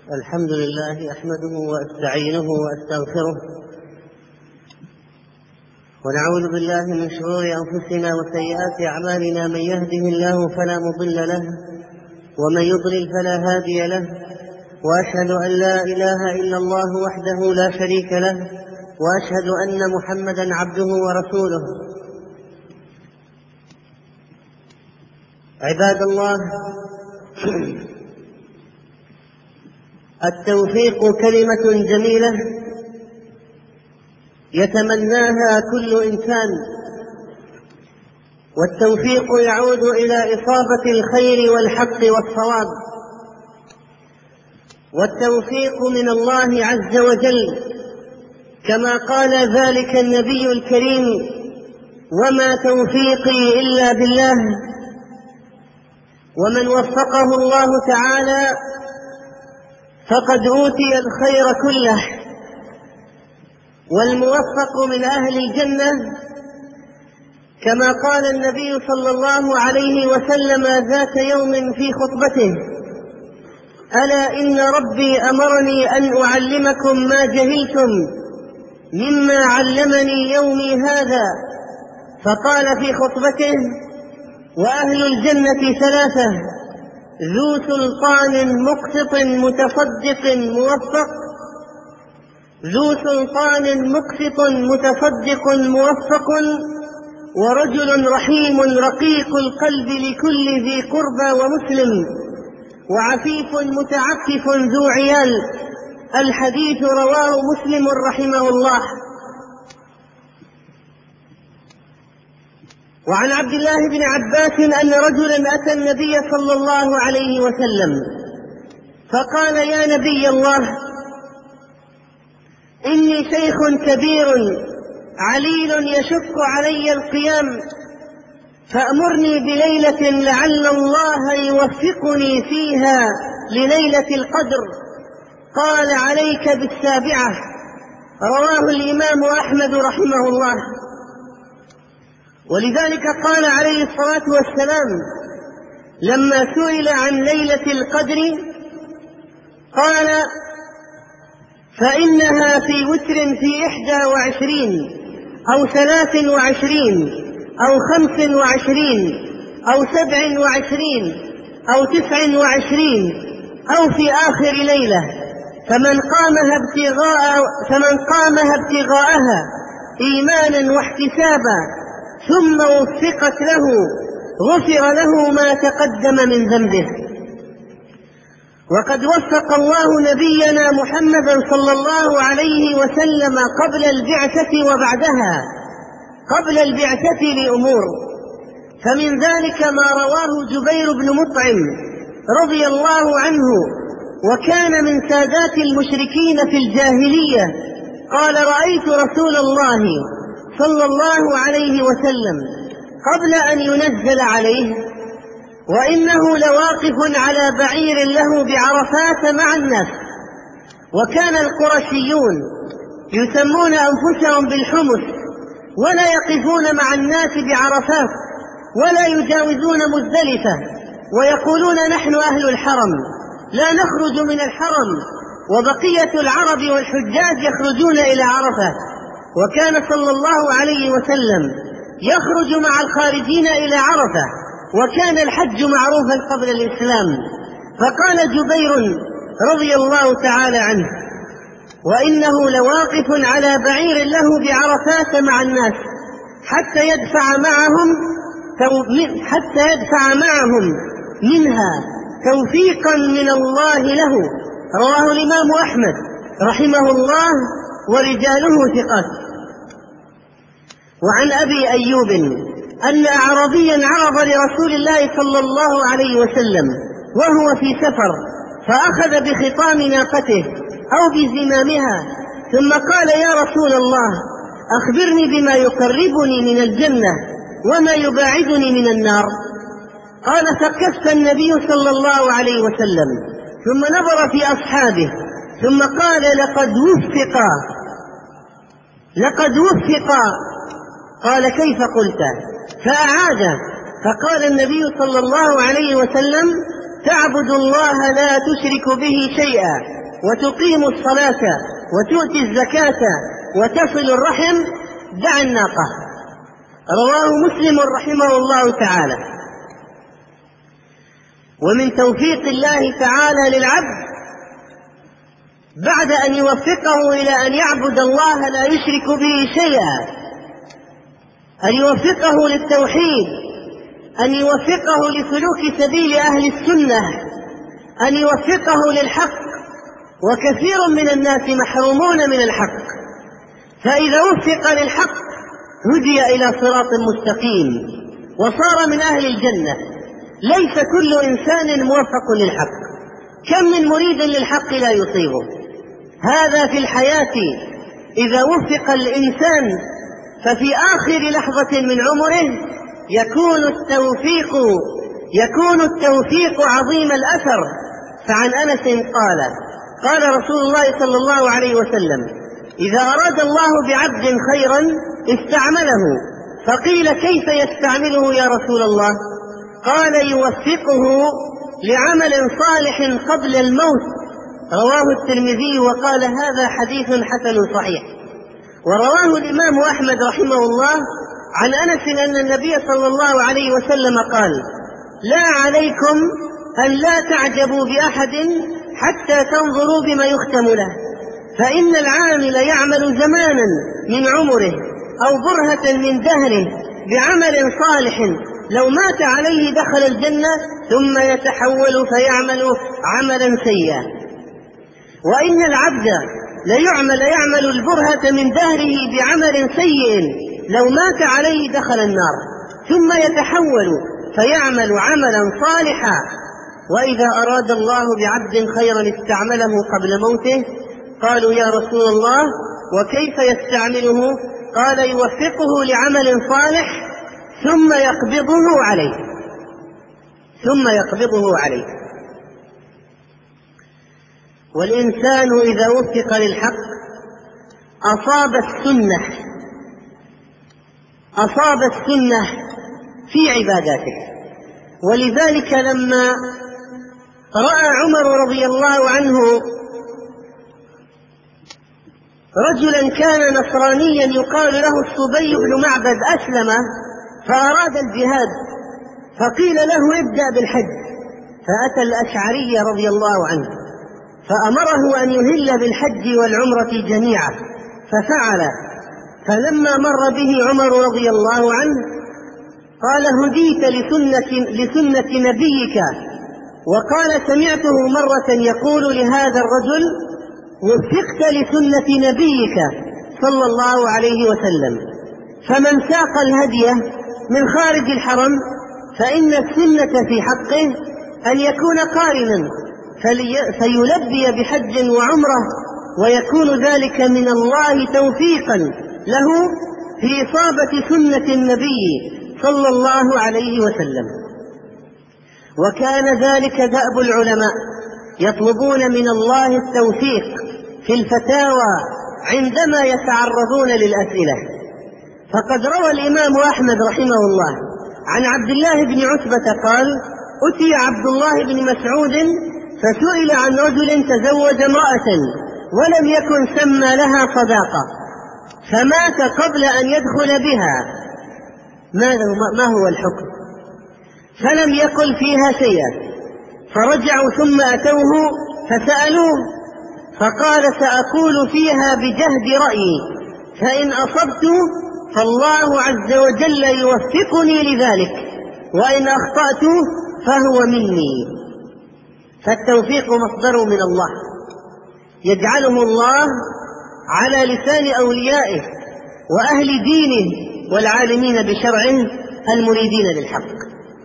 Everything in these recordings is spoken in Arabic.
الحمد لله أحمده وأستعينه وأستغفره، ونعوذ بالله من شرور أنفسنا وسيئات أعمالنا. من يهده الله فلا مضل له، ومن يضلل فلا هادي له، وأشهد أن لا إله إلا الله وحده لا شريك له، وأشهد أن محمدا عبده ورسوله. عباد الله، التوفيق كلمة جميلة يتمناها كل إنسان، والتوفيق يعود إلى إصابة الخير والحق والصواب، والتوفيق من الله عز وجل، كما قال ذلك النبي الكريم: وما توفيقي إلا بالله. ومن وفقه الله تعالى فقد أوتي الخير كله، والموفق من أهل الجنة، كما قال النبي صلى الله عليه وسلم ذات يوم في خطبته: ألا إن ربي أمرني أن أعلمكم ما جهلتم مما علمني يومي هذا. فقال في خطبته: وأهل الجنة ثلاثة: ذو سلطان مقسط متصدق موفق، ذو سلطان مقسط متصدق موفق، ورجل رحيم رقيق القلب لكل ذي قربى ومسلم، وعفيف متعفف ذو عيال. الحديث رواه مسلم رحمه الله. وعن عبد الله بن عباس أن رجلا أتى النبي صلى الله عليه وسلم فقال: يا نبي الله، إني شيخ كبير عليل يشق علي القيام، فأمرني بليلة لعل الله يوفقني فيها لليلة القدر. قال: عليك بالسابعة. رواه الإمام أحمد رحمه الله. ولذلك قال عليه الصلاة والسلام لما سئل عن ليلة القدر قال: فإنها في وتر في 21 أو 23 أو 25 أو 27 أو 29 أو في آخر ليلة، فمن قامها ابتغاءها إيمانا واحتسابا ثم وفقت له غفر له ما تقدم من ذنبه. وقد وفق الله نبينا محمدا صلى الله عليه وسلم قبل البعثة وبعدها. قبل البعثة لأمور، فمن ذلك ما رواه جبير بن مطعم رضي الله عنه، وكان من سادات المشركين في الجاهلية، قال: رأيت رسول الله صلى الله عليه وسلم قبل أن ينزل عليه، وإنه لواقف على بعير له بعرفات مع الناس. وكان القرشيون يسمون أنفسهم بالحمص، ولا يقفون مع الناس بعرفات، ولا يجاوزون مزدلفة، ويقولون: نحن أهل الحرم لا نخرج من الحرم، وبقية العرب والحجاج يخرجون إلى عرفة. وكان صلى الله عليه وسلم يخرج مع الخارجين إلى عرفة، وكان الحج معروفا قبل الإسلام. فقال جبير رضي الله تعالى عنه: وإنه لواقف على بعير له بعرفات مع الناس حتى يدفع معهم منها توفيقا من الله له. رواه الإمام أحمد رحمه الله، ورجاله ثقات. وعن أبي أيوب أن أعرابيا عرض لرسول الله صلى الله عليه وسلم وهو في سفر، فأخذ بخطام ناقته أو بزمامها، ثم قال: يا رسول الله، أخبرني بما يقربني من الجنة وما يباعدني من النار. قال: فكف النبي صلى الله عليه وسلم، ثم نظر في أصحابه، ثم قال: لقد وفق. قال: كيف قلت؟ فأعاد، فقال النبي صلى الله عليه وسلم: تعبد الله لا تشرك به شيئا وتقيم الصلاة وتؤتي الزكاة وتصل الرحم دع الناقة. رواه مسلم رحمه الله تعالى. ومن توفيق الله تعالى للعبد بعد أن يوفقه إلى أن يعبد الله لا يشرك به شيئا، أن يوفقه للتوحيد، أن يوفقه لسلوك سبيل أهل السنة، أن يوفقه للحق. وكثير من الناس محرومون من الحق، فإذا وفق للحق هدي إلى صراط مستقيم وصار من أهل الجنة. ليس كل إنسان موفق للحق، كم من مريد للحق لا يصيبه. هذا في الحياة إذا وفق الإنسان، ففي آخر لحظة من عمره يكون التوفيق عظيم الأثر. فعن أنس قال رسول الله صلى الله عليه وسلم: إذا أراد الله بعبد خيرا استعمله. فقيل: كيف يستعمله يا رسول الله؟ قال: يوفقه لعمل صالح قبل الموت. رواه الترمذي وقال: هذا حديث حسن صحيح. ورواه الإمام أحمد رحمه الله عن أنس أن النبي صلى الله عليه وسلم قال: لا عليكم أن لا تعجبوا بأحد حتى تنظروا بما يختم له، فإن العامل يعمل زمانا من عمره أو برهة من دهره بعمل صالح لو مات عليه دخل الجنة، ثم يتحول فيعمل عملا سيئا. وإن العبد ليعمل البرهة من دهره بعمل سيء لو مات عليه دخل النار، ثم يتحول فيعمل عملا صالحا. وإذا أراد الله بعبد خيرا استعمله قبل موته. قالوا: يا رسول الله وكيف يستعمله؟ قال: يوفقه لعمل صالح ثم يقبضه عليه. والإنسان إذا وفق للحق أصاب السنة في عباداته. ولذلك لما رأى عمر رضي الله عنه رجلا كان نصرانيا يقال له الصبي بن معبد أسلم فأراد الجهاد، فقيل له: ابدأ بالحج. فأتى الأشعري رضي الله عنه فأمره أن يهل بالحج والعمرة جميعا، ففعل. فلما مر به عمر رضي الله عنه قال: هديت لسنة نبيك. وقال: سمعته مرة يقول لهذا الرجل: وفقت لسنة نبيك صلى الله عليه وسلم. فمن ساق الهدي من خارج الحرم فإن السنة في حقه أن يكون قارنا فيلبي بحج وعمرة، ويكون ذلك من الله توفيقا له في إصابة سنة النبي صلى الله عليه وسلم. وكان ذلك دأب العلماء يطلبون من الله التوفيق في الفتاوى عندما يتعرضون للأسئلة. فقد روى الإمام أحمد رحمه الله عن عبد الله بن عتبة قال: أتي عبد الله بن مسعود فسئل عن رجل تزوج امرأة ولم يكن سمى لها صداقة، فمات قبل أن يدخل بها، ما هو الحكم؟ فلم يقل فيها شيئا. فرجعوا ثم أتوه فسألوه، فقال: سأقول فيها بجهد رأيي، فإن أصبت فالله عز وجل يوفقني لذلك، وإن أخطأت فهو مني. فالتوفيق مصدر من الله يجعله الله على لسان أوليائه وأهل دينه والعالمين بشرعه المريدين للحق.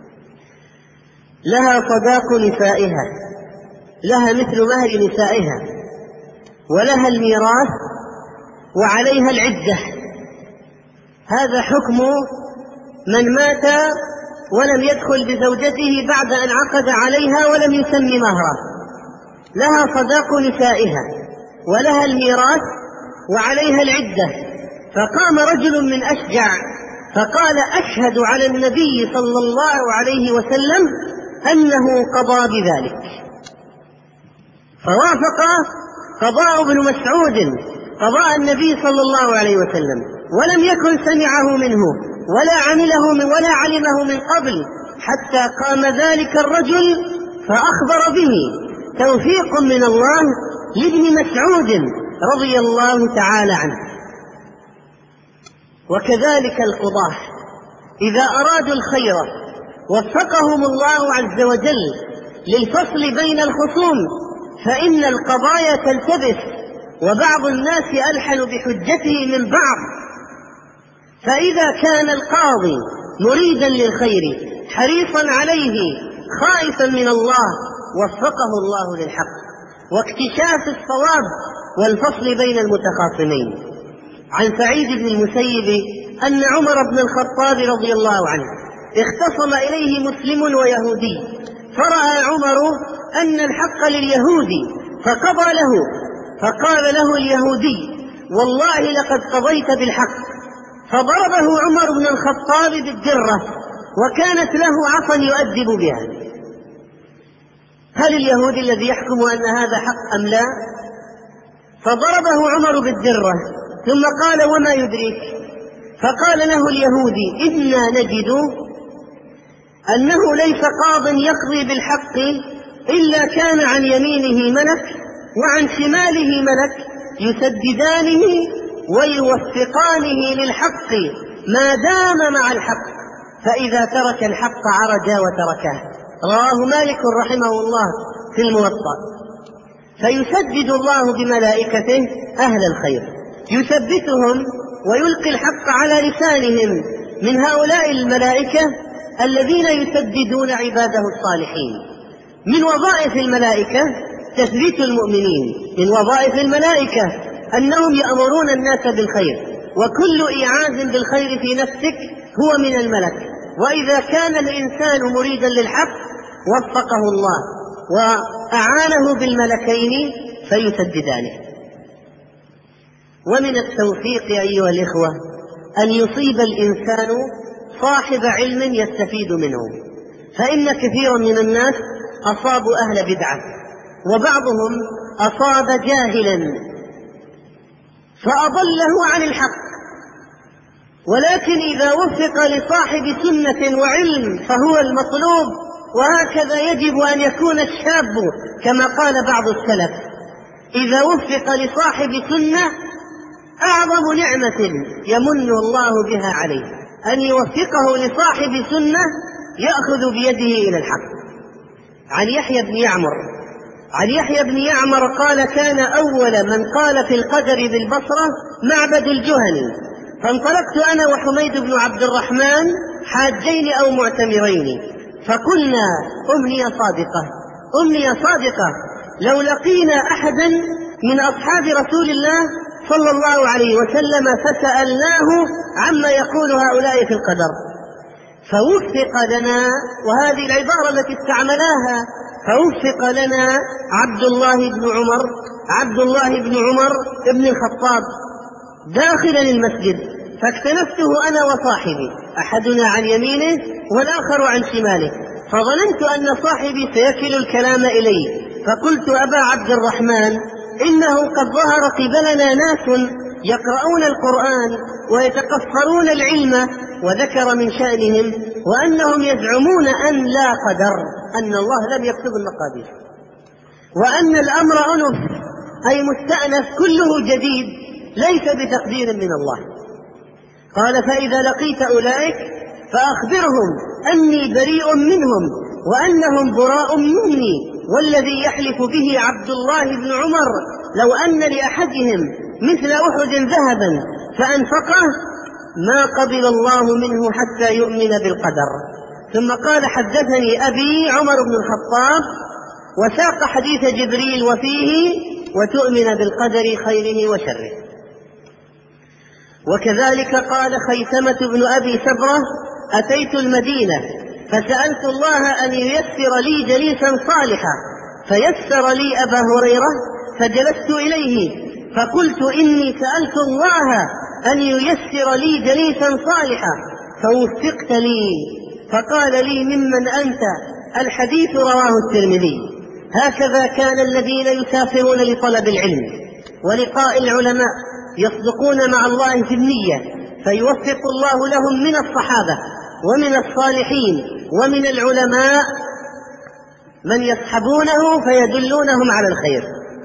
لها صداق نسائها، لها مثل مهر نسائها، ولها الميراث، وعليها العدة. هذا حكم من مات ولم يدخل بزوجته بعد أن عقد عليها ولم يسمي مهرا. لها صداق نسائها ولها الميراث وعليها العدة. فقام رجل من أشجع فقال: أشهد على النبي صلى الله عليه وسلم أنه قضى بذلك. فوافق قضاء ابن مسعود قضاء النبي صلى الله عليه وسلم، ولم يكن سمعه منه ولا علمه من قبل، حتى قام ذلك الرجل فأخبر به، توفيق من الله لابن مسعود رضي الله تعالى عنه. وكذلك القضاة إذا أرادوا الخير وفقهم الله عز وجل للفصل بين الخصوم، فإن القضايا تلتبس وبعض الناس ألحن بحجته من بعض، فإذا كان القاضي مريدا للخير حريصا عليه خائفا من الله وفقه الله للحق واكتشاف الصواب والفصل بين المتخاصمين. عن سعيد بن المسيب أن عمر بن الخطاب رضي الله عنه اختصم إليه مسلم ويهودي، فرأى عمر أن الحق لليهودي فقضى له، فقال له اليهودي: والله لقد قضيت بالحق، فضربه عمر بن الخطاب بالدرة، وكانت له عصا يؤدب بها. هل اليهودي الذي يحكم أن هذا حق أم لا؟ فضربه عمر بالدرة، ثم قال: وما يدريك؟ فقال له اليهودي: إنا نجد أنه ليس قاض يقضي بالحق إلا كان عن يمينه ملك وعن شماله ملك يسددانه ويوفقانه للحق ما دام مع الحق، فإذا ترك الحق عرج وتركه. رواه مالك رحمه الله في الموطأ. فيسدد الله بملائكته أهل الخير، يثبتهم ويلقي الحق على لسانهم من هؤلاء الملائكة الذين يسددون عباده الصالحين. من وظائف الملائكة تثبيت المؤمنين، من وظائف الملائكة أنهم يأمرون الناس بالخير، وكل إيعاز بالخير في نفسك هو من الملك. وإذا كان الإنسان مريدا للحق وفقه الله وأعانه بالملكين فيسددانه. ومن التوفيق أيها الإخوة أن يصيب الإنسان صاحب علم يستفيد منه، فإن كثيرا من الناس أصابوا أهل بدعة، وبعضهم أصاب جاهلا فأضله عن الحق، ولكن إذا وفق لصاحب سنة وعلم فهو المطلوب. وهكذا يجب أن يكون الشاب، كما قال بعض السلف: إذا وفق لصاحب سنة أعظم نعمة يمن الله بها عليه أن يوفقه لصاحب سنة يأخذ بيده إلى الحق. عن يحيى بن يعمر قال: كان أول من قال في القدر بالبصرة معبد الجهني، فانطلقت أنا وحميد بن عبد الرحمن حاجين أو معتمرين، فقلنا: أمنية صادقة لو لقينا أحدا من أصحاب رسول الله صلى الله عليه وسلم فسألناه عما يقول هؤلاء في القدر. فوفق لنا، وهذه العبارة التي استعملاها، فوفق لنا عبد الله بن عمر بن الخطاب داخلا المسجد، فاكتنفته أنا وصاحبي، أحدنا عن يمينه والآخر عن شماله، فظننت أن صاحبي سيكل الكلام إلي، فقلت: أبا عبد الرحمن، إنه قد ظهر قبلنا ناس يقرؤون القرآن ويتقصرون العلم، وذكر من شأنهم وأنهم يزعمون أن لا قدر، أن الله لم يكتب المقادير، وأن الأمر أنف أي مستأنف كله جديد ليس بتقدير من الله. قال: فإذا لقيت أولئك فأخبرهم أني بريء منهم وأنهم براء مني، والذي يحلف به عبد الله بن عمر لو أن لأحدهم مثل أحد ذهبا فأنفقه ما قبل الله منه حتى يؤمن بالقدر. ثم قال: حدثني أبي عمر بن الخطاب، وساق حديث جبريل وفيه: وتؤمن بالقدر خيره وشره. وكذلك قال خيثمة بن أبي سبرة: أتيت المدينة فسألت الله أن ييسر لي جليسا صالحا، فيسر لي أبا هريرة، فجلست إليه فقلت: إني سألت الله أن ييسر لي جليسا صالحا فوفقت لي، فقال لي: ممن أنت؟ الحديث رواه الترمذي. هكذا كان الذين يسافرون لطلب العلم ولقاء العلماء يصدقون مع الله في النية، فيوفق الله لهم من الصحابة ومن الصالحين ومن العلماء من يصحبونه فيدلونهم على الخير.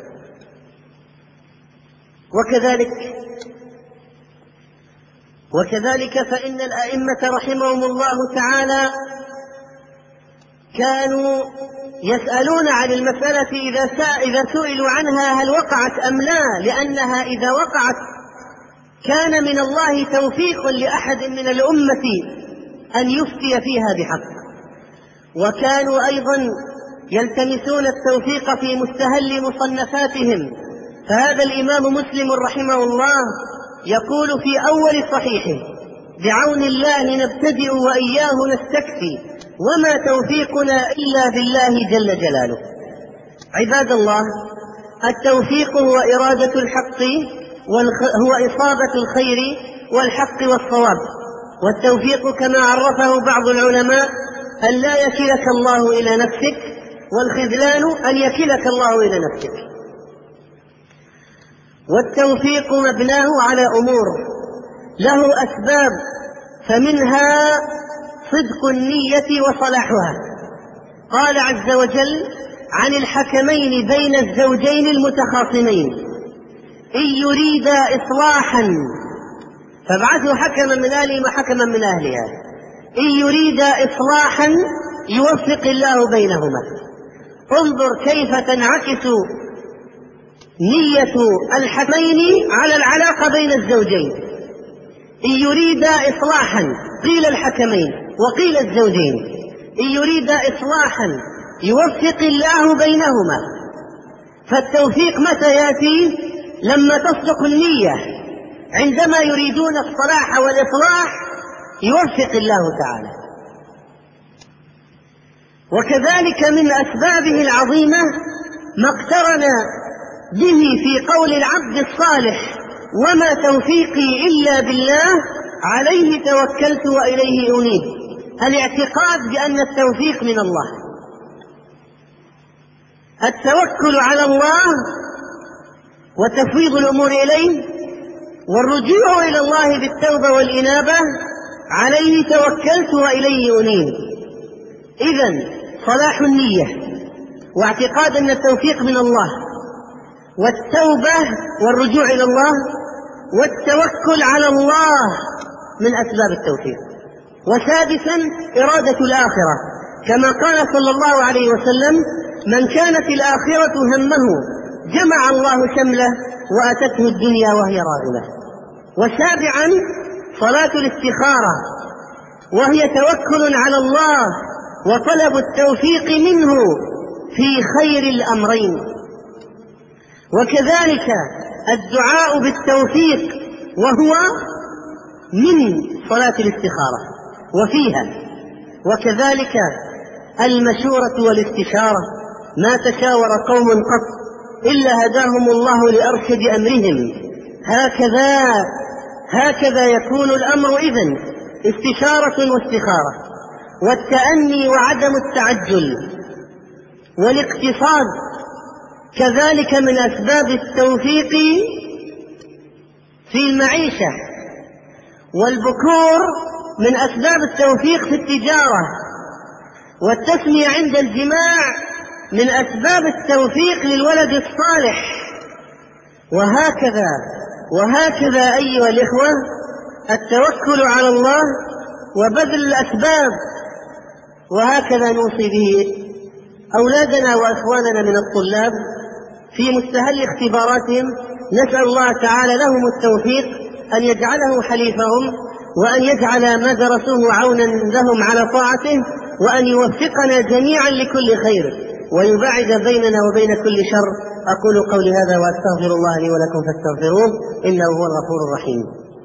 وكذلك فإن الأئمة رحمهم الله تعالى كانوا يسألون عن المسألة إذا سئلوا عنها هل وقعت أم لا، لأنها إذا وقعت كان من الله توفيق لأحد من الأمة أن يفتي فيها بحق. وكانوا أيضا يلتمسون التوفيق في مستهل مصنفاتهم، فهذا الإمام مسلم رحمه الله يقول في أول صحيحه: بعون الله نبتدئ وإياه نستكفي وما توفيقنا إلا بالله جل جلاله. عباد الله، التوفيق هو إرادة الحق، هو إصابة الخير والحق والصواب. والتوفيق كما عرفه بعض العلماء أن لا يكلك الله إلى نفسك، والخذلان أن يكلك الله إلى نفسك. والتوفيق مبناه على أمور له أسباب، فمنها صدق النية وصلاحها. قال عز وجل عن الحكمين بين الزوجين المتخاصمين: إن يريدا إصلاحا فابعثوا حكما من أهله وحكما من أهلها، إن يريدا إصلاحا يوفق الله بينهما. انظر كيف تنعكس نية الحكمين على العلاقة بين الزوجين. إن يريدا إصلاحا، قيل الحكمين وقيل الزوجين، إن يريدا إصلاحا يوفق الله بينهما. فالتوفيق متى يأتي؟ لما تصدق النية، عندما يريدون الصلاح والإصلاح يوفق الله تعالى. وكذلك من أسبابه العظيمة ما اقترن به في قول العبد الصالح: وما توفيقي إلا بالله عليه توكلت وإليه أنيب. الاعتقاد بأن التوفيق من الله، التوكل على الله وتفويض الأمور إليه، والرجوع إلى الله بالتوبة والإنابة: عليه توكلت وإليه أنيب. إذن صلاح النية واعتقاد أن التوفيق من الله، والتوبة والرجوع إلى الله، والتوكل على الله من أسباب التوفيق. وسادسا إرادة الآخرة، كما قال صلى الله عليه وسلم: من كانت الآخرة همه جمع الله شمله وأتته الدنيا وهي راغبة. وسابعا صلاة الاستخارة، وهي توكل على الله وطلب التوفيق منه في خير الأمرين. وكذلك الدعاء بالتوفيق، وهو من صلاة الاستخارة وفيها. وكذلك المشورة والاستشارة: ما تشاور قوم قط إلا هداهم الله لأرشد أمرهم. هكذا يكون الأمر إذن: استشارة واستخارة، والتأني وعدم التعجل، والاقتصاد كذلك من أسباب التوفيق في المعيشة، والبكور من أسباب التوفيق في التجارة، والتسمية عند الجماع من أسباب التوفيق للولد الصالح. وهكذا أيها الإخوة التوكل على الله وبذل الأسباب. وهكذا نوصي به أولادنا وأخواننا من الطلاب في مستهل اختباراتهم. نسأل الله تعالى لهم التوفيق، أن يجعله حليفهم، وأن يجعل ما درسوه عونا لهم على طاعته، وأن يوفقنا جميعا لكل خير، ويبعد بيننا وبين كل شر. أقول قولي هذا وأستغفر الله لي ولكم فاستغفروه إنه هو الغفور الرحيم.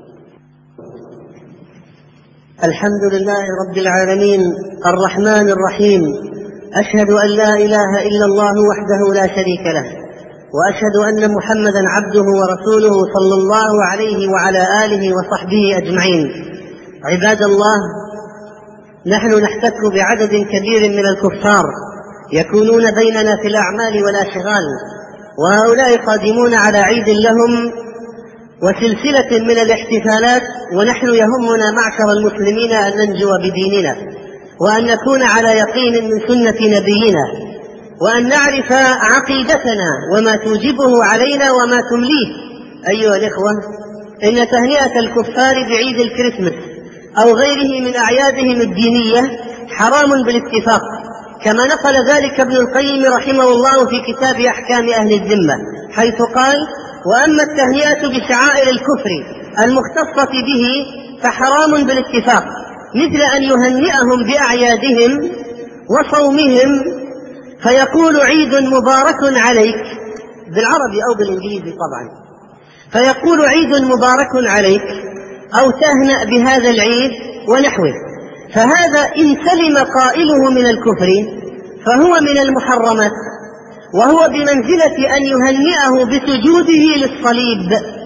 الحمد لله رب العالمين الرحمن الرحيم، أشهد أن لا إله إلا الله وحده لا شريك له، وأشهد أن محمدا عبده ورسوله صلى الله عليه وعلى آله وصحبه أجمعين. عباد الله، نحن نحتك بعدد كبير من الكفار يكونون بيننا في الأعمال والأشغال، وهؤلاء قادمون على عيد لهم وسلسلة من الاحتفالات، ونحن يهمنا معشر المسلمين أن ننجو بديننا، وأن نكون على يقين من سنة نبينا، وأن نعرف عقيدتنا وما توجبه علينا وما تمليه. أيها الإخوة، إن تهنئة الكفار بعيد الكريسماس أو غيره من أعيادهم الدينية حرام بالاتفاق، كما نقل ذلك ابن القيم رحمه الله في كتاب أحكام أهل الذمة، حيث قال: وأما التهنئة بشعائر الكفر المختصة به فحرام بالاتفاق، مثل أن يهنئهم بأعيادهم وصومهم، فيقول عيد مبارك عليك بالعربي أو بالإنجليزي طبعا، فيقول عيد مبارك عليك أو تهنأ بهذا العيد ونحوه، فهذا إن سلم قائله من الكفر فهو من المحرمات، وهو بمنزلة أن يهنئه بسجوده للصليب،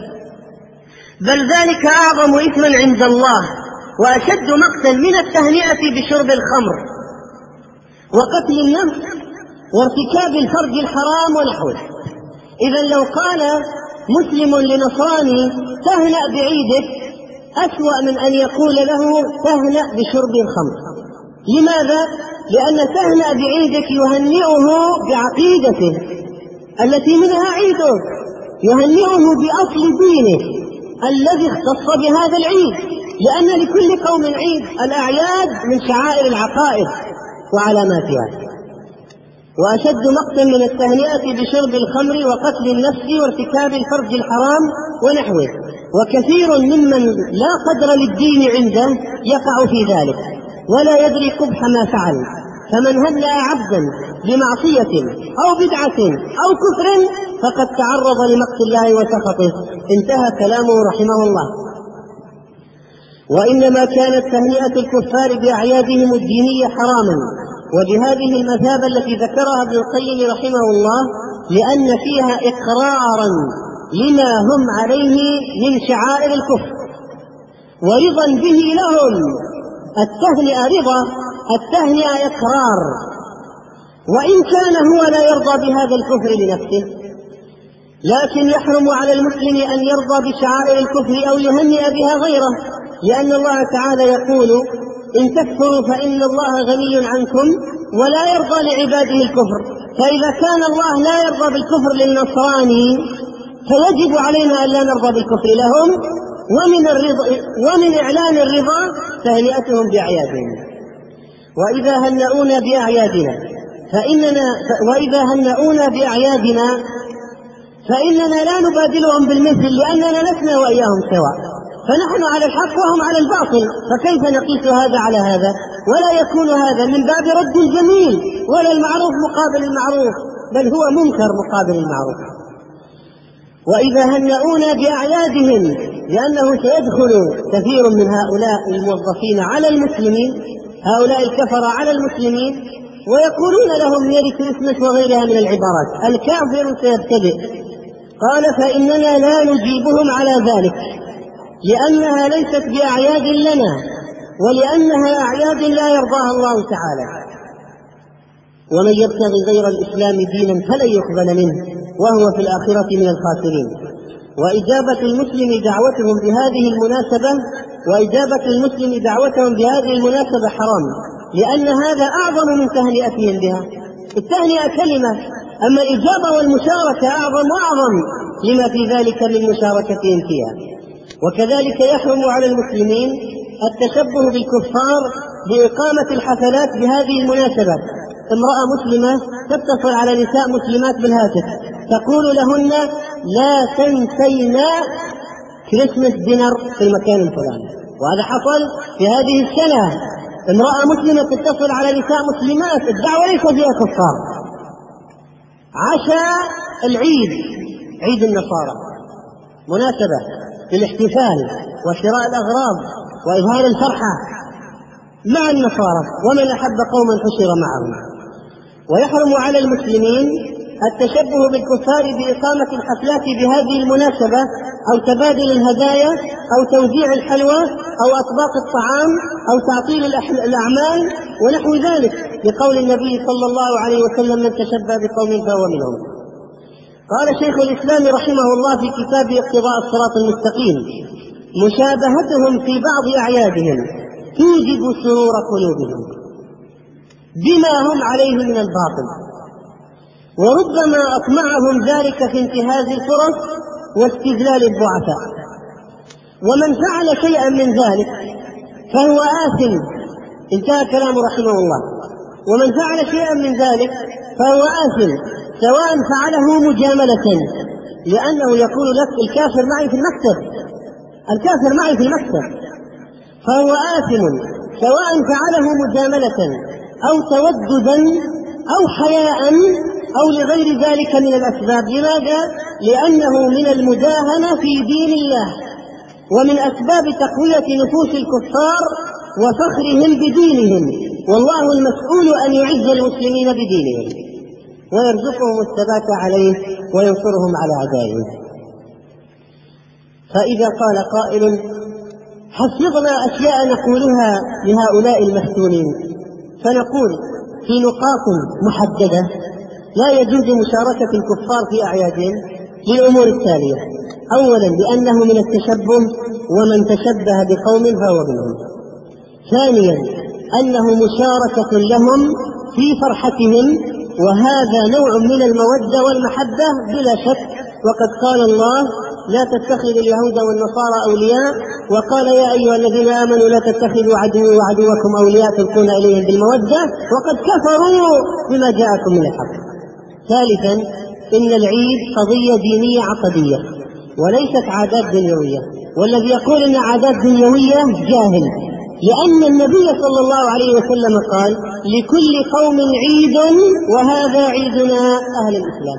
بل ذلك أعظم إثما عند الله وأشد مقتا من التهنئة بشرب الخمر وقتل النفس وارتكاب الفرج الحرام ونحوه. إذن لو قال مسلم لنصراني تهنأ بعيدك أسوأ من أن يقول له تهنأ بشرب الخمر. لماذا؟ لأن تهنأ بعيدك يهنئه بعقيدته التي منها عيده، يهنئه بأصل دينه الذي اختص بهذا العيد، لأن لكل قوم عيد، الأعياد من شعائر العقائد وعلاماتها. وأشد مقتا من التهنئة بشرب الخمر وقتل النفس وارتكاب الفرج الحرام ونحوه. وكثير ممن لا قدر للدين عنده يقع في ذلك ولا يدري قبح ما فعل، فمن هنأ عبدا بمعصية أو بدعة أو كفر فقد تعرض لمقت الله وسخطه. انتهى كلامه رحمه الله. وإنما كانت تهنئة الكفار بأعيادهم الدينية حراما، وبهذه المثابة التي ذكرها ابن القيم رحمه الله، لأن فيها إقرارا لما هم عليه من شعائر الكفر ورضا به لهم. التهنئة رضا، التهنئة إقرار، وإن كان هو لا يرضى بهذا الكفر لنفسه، لكن يحرم على المسلم أن يرضى بشعائر الكفر أو يهنئ بها غيره، لأن الله تعالى يقول: إن تكفروا فإن الله غني عنكم ولا يرضى لعباده الكفر. فإذا كان الله لا يرضى بالكفر للنصراني فيجب علينا أن لا نرضى بالكفر لهم. ومن إعلان الرضا تهنئتهم بأعيادهم. وإذا هنؤونا بأعيادنا فإننا لا نبادلهم بالمثل، لأننا لسنا وإياهم سواء، فنحن على الحق وهم على الباطل، فكيف نقيس هذا على هذا؟ ولا يكون هذا من باب رد الجميل، ولا المعروف مقابل المعروف، بل هو منكر مقابل المعروف. وإذا هنؤونا بأعيادهم، لأنه سيدخل كثير من هؤلاء الموظفين على المسلمين، هؤلاء الكفر على المسلمين، ويقولون لهم ميري كريسمس وغيرها من العبارات. الكافر سيبتدئ. قال: فإننا لا نجيبهم على ذلك، لأنها ليست بأعياد لنا، ولأنها أعياد لا يرضاها الله تعالى. ومن يبتغي غير الإسلام دينا فلن يقبل منه وهو في الآخرة من الخاسرين. وإجابة المسلم دعوتهم بهذه المناسبة حرام، لأن هذا أعظم من تهنئتهم بها. التهنئة كلمة، أما الإجابة والمشاركة أعظم وأعظم لما في ذلك من مشاركتهم فيها. وكذلك يحرم على المسلمين التشبه بالكفار بإقامة الحفلات بهذه المناسبة. امرأة مسلمة تتصل على نساء مسلمات بالهاتف تقول لهن: لا تنسينا كريسمس دينر في المكان الفلاني. وهذا حصل في هذه السنة. امرأة مسلمة تتصل على نساء مسلمات، الدعوة ليس فيها كفار، عشاء العيد، عيد النصارى، مناسبة للاحتفال وشراء الأغراض وإظهار الفرحة مع النصارى، ومن أحب قوما حشر معهم. ويحرم على المسلمين التشبه بالكفار بإقامة الحفلات بهذه المناسبة، أو تبادل الهدايا، أو توزيع الحلوى، أو أطباق الطعام، أو تعطيل الأعمال ونحو ذلك، لقول النبي صلى الله عليه وسلم: من تشبه بقوم فهو منهم. قال شيخ الإسلام رحمه الله في كتاب اقتضاء الصراط المستقيم: مشابهتهم في بعض أعيادهم توجب سرور قلوبهم بما هم عليه من الباطل، وربما أطمعهم ذلك في انتهاز الفرص واستذلال الضعفاء. ومن فعل شيئا من ذلك فهو آثم. انتهى كلامه رحمه الله. ومن فعل شيئا من ذلك فهو آثم، سواء فعله مجاملة، لأنه يقول لك: الكافر معي في المكتب، الكافر معي في المكتب، فهو آثم سواء فعله مجاملة أو توددا أو حياء أو لغير ذلك من الأسباب. لماذا؟ لأنه من المداهنة في دين الله، ومن أسباب تقوية نفوس الكفار وفخرهم بدينهم، والله المسؤول أن يعز المسلمين بدينهم ويرزقهم الثبات عليه وينصرهم على أعدائهم. فإذا قال قائل: حفظنا أشياء نقولها لهؤلاء المفتونين، فنقول في نقاط محددة: لا يجوز مشاركة الكفار في أعيادهم للأمور التالية: أولا، لأنه من التشبه، ومن تشبه بقوم فهو منهم. ثانيا، أنه مشاركة لهم في فرحتهم، وهذا نوع من المودة والمحبة بلا شك. وقد قال الله: لا تتخذوا اليهود والنصارى أولياء، وقال: يا أيها الذين آمنوا لا تتخذوا عدوي وعدوكم أولياء تلقون إليهم بالمودة وقد كفروا بما جاءكم من الحق. ثالثا، إن العيد قضية دينية عقدية وليست عادات دنيوية، والذي يقول إن عادات دنيوية جاهل، لأن النبي صلى الله عليه وسلم قال: لكل قوم عيد وهذا عيدنا أهل الإسلام.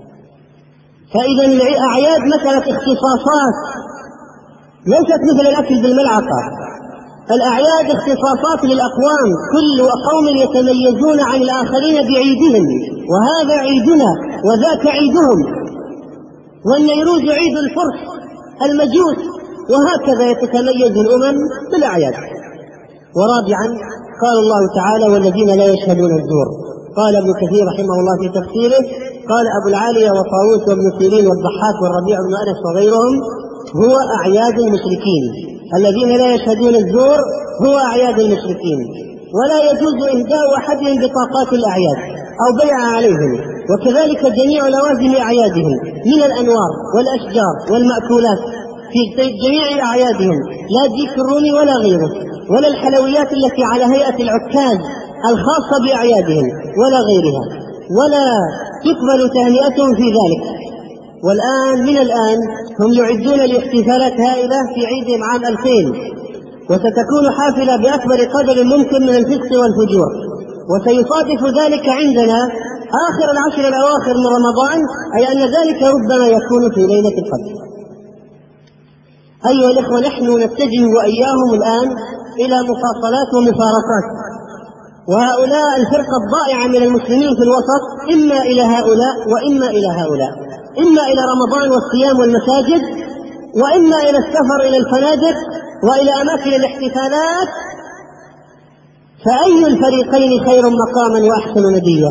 فإذا الأعياد مسألة اختصاصات، ليست مثل الأكل بالملعقة. الأعياد اختصاصات للأقوام، كل قوم يتميزون عن الآخرين بعيدهم، وهذا عيدنا وذاك عيدهم. والنيروز عيد الفرس المجوس، وهكذا يتميز الأمم بالأعياد. ورابعا، قال الله تعالى: والذين لا يشهدون الزور. قال ابن كثير رحمه الله في تفسيره: قال أبو العالية وطاووس وابن سيرين والضحاك والربيع بن أنس وغيرهم: هو أعياد المشركين. الذين لا يشهدون الزور هو أعياد المشركين، ولا يجوز إهداء أحدهم بطاقات الأعياد أو بيعها عليهم، وكذلك جميع لوازم أعيادهم من الأنوار والأشجار والمأكولات في جميع أعيادهم، لا ديك الرومي ولا غيره، ولا الحلويات التي على هيئة العكاز الخاصة بأعيادهم ولا غيرها، ولا تقبل تهنئتهم في ذلك. والآن من الآن هم يعدون لاحتفالات هائلة في عيدهم عام 2000، وستكون حافلة بأكبر قدر ممكن من الفسق والفجور، وسيصادف ذلك عندنا آخر العشر الأواخر من رمضان، أي أن ذلك ربما يكون في ليلة القدر. أيها الإخوة، نحن نتجه وإياهم الآن إلى مفاصلات ومفارقات، وهؤلاء الفرقة الضائعة من المسلمين في الوسط إما إلى هؤلاء وإما إلى هؤلاء، إما إلى رمضان والصيام والمساجد، وإما إلى السفر إلى الفنادق وإلى أماكن الاحتفالات. فأي الفريقين خير مقاما وأحسن نديا؟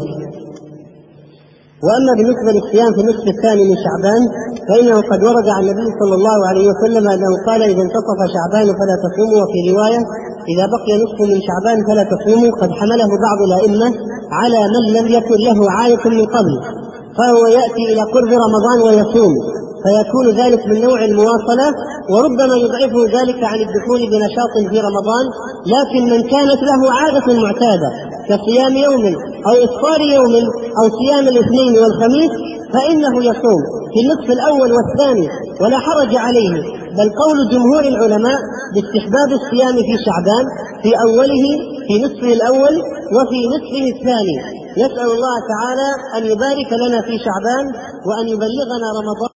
وأما بالنسبة للصيام في النصف الثاني من شعبان، فإنه قد ورد عن النبي صلى الله عليه وسلم أنه قال: إذا انتصف شعبان فلا تصوموا، وفي رواية: إذا بقي نصف من شعبان فلا تصوموا. قد حمله بعض الأئمة على من لم يكن له عادة من قبل، فهو يأتي إلى قرب رمضان ويصوم، فيكون ذلك من نوع المواصلة، وربما يضعفه ذلك عن الدخول بنشاط في رمضان. لكن من كانت له عادة معتادة كصيام يوم أو إفطار يوم أو صيام الاثنين والخميس، فإنه يصوم في النصف الأول والثاني ولا حرج عليه، بل قول جمهور العلماء باستحباب الصيام في شعبان في أوله، في نصفه الأول وفي نصفه الثاني. نسأل الله تعالى أن يبارك لنا في شعبان وأن يبلغنا رمضان.